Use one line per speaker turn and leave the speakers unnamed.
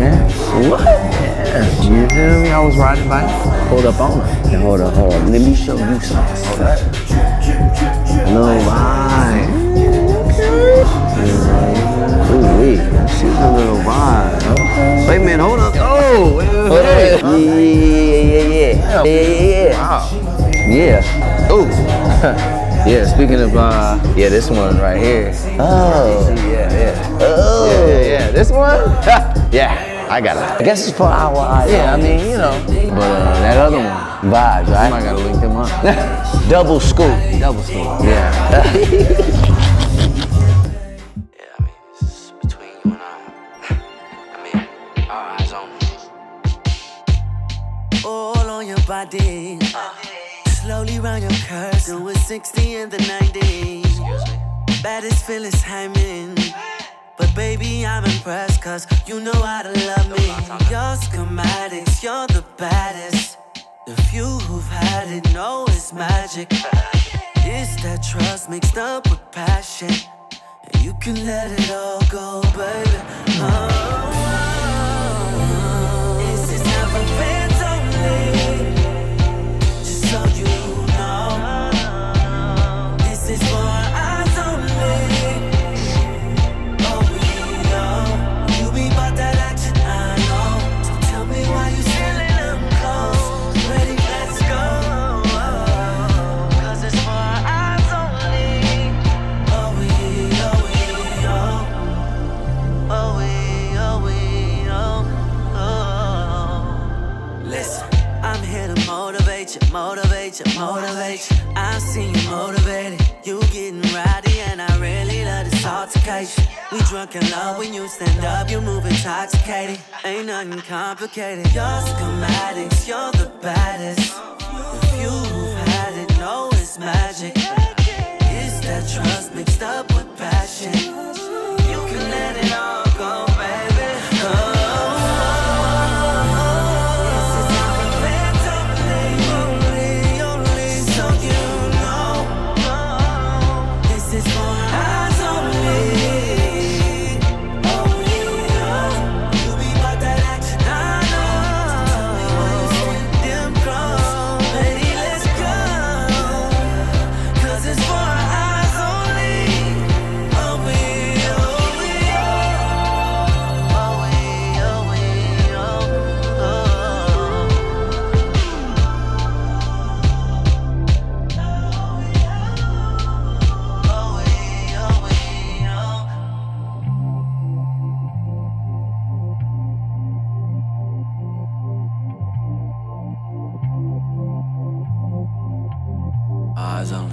man. What? Yeah. You feel me? I was riding by, pulled up on her.
Hey, hold on. Let me show you something.
Hold up.
No vibe. Ooh, wait. She's a little vibe.
Okay.
Wait a minute, hold up.
Oh, wait.
Yeah.
Wow.
Yeah.
Oh. Yeah, speaking of, yeah, this one right here.
Oh.
Yeah.
Oh.
Yeah. This one? Yeah, I got it.
I guess it's for our eyes.
Yeah, I mean, you know. But that other one,
Vibes, right?
I gotta link them up.
Double scoop.
Double school. Yeah.
Yeah, I mean, it's between you and I mean, our eyes only. All on your body. Slowly round your curves. Doing 60 in the 90s. Baddest feelings hanging. But baby, I'm impressed, cause you know how to love me. Your schematics, you're the baddest. The few who've had it know it's magic. It's that trust mixed up with passion. And you can let it all go, baby. This is never fans only. Just so you know. This is for eyes only. Oh, we know. You be about that action, I know. So tell me why you still in them clothes. Ready, let's go. Cause it's for eyes only. Oh, we, listen, I'm here to motivate you. I've seen you motivated. You getting rowdy, and I really love this altercation. We drunk in love when you stand up, you move intoxicated. Ain't nothing complicated. Your schematics, you're the baddest. The few who've had it know it's magic. It's that trust mixed up with passion. You can let it all go, baby. Eyes only.